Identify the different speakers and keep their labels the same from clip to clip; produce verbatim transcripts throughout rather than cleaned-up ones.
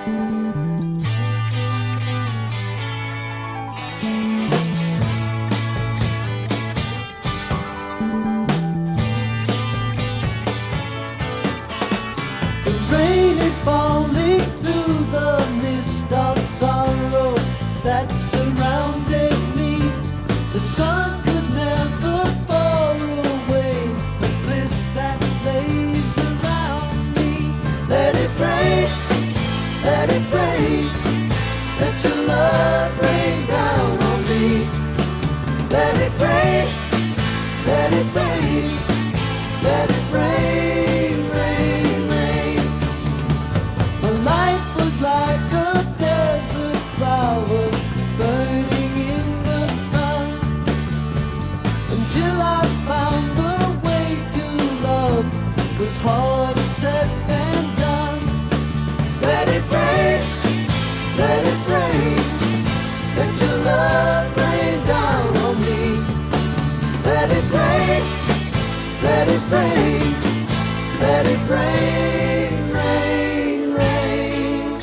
Speaker 1: Rain is falling through the mist of sorrow that surrounded me. The sun could never fall away the bliss that lays around me. Let it rain, let it rain, let your love rain down on me. Let it rain, let it rain, let it rain, rain, rain. My life was like a desert flower burning in the sun, until I found the way to love was harder said than done. Let it rain, let it rain, let your love rain down on me. Let it rain, let it rain, let it rain, rain, rain.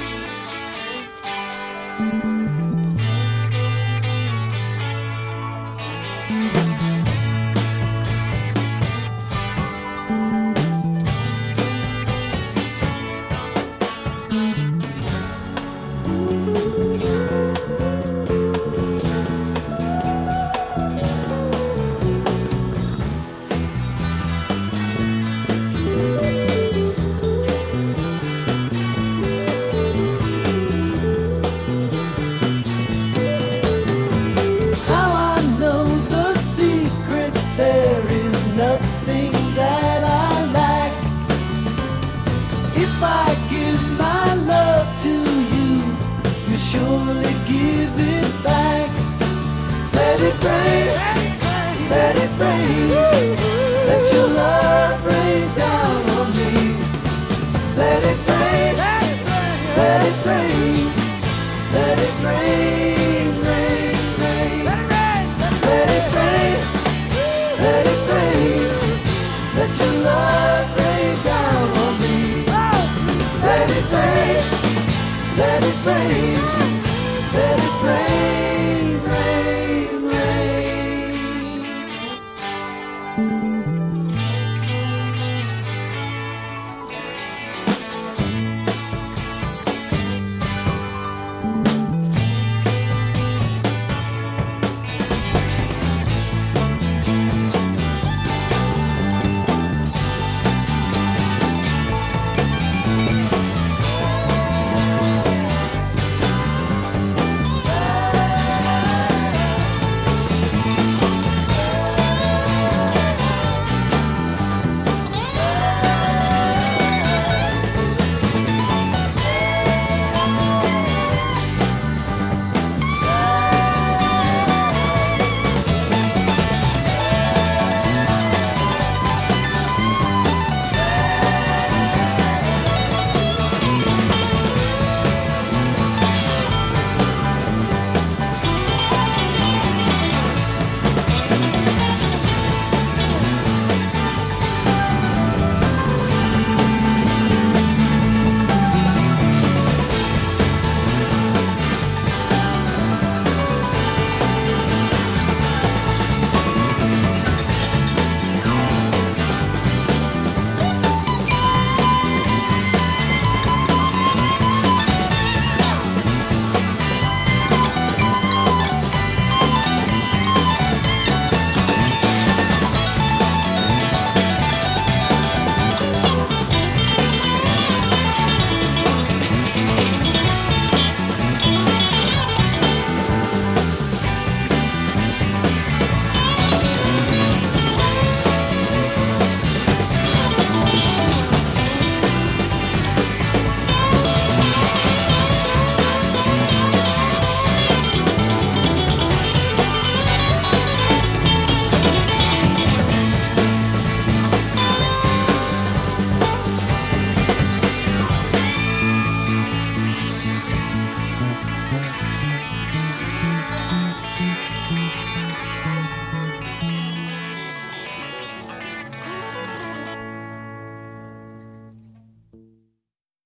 Speaker 1: How I know the secret, there is nothing that I lack. If I give my love to you, you surely give it back. Let it rain, let it rain, let your love rain down on me. Let it rain, let it rain, let it rain, rain, rain. Let it rain, let it rain, let your love rain down on me. Let it rain, let it rain,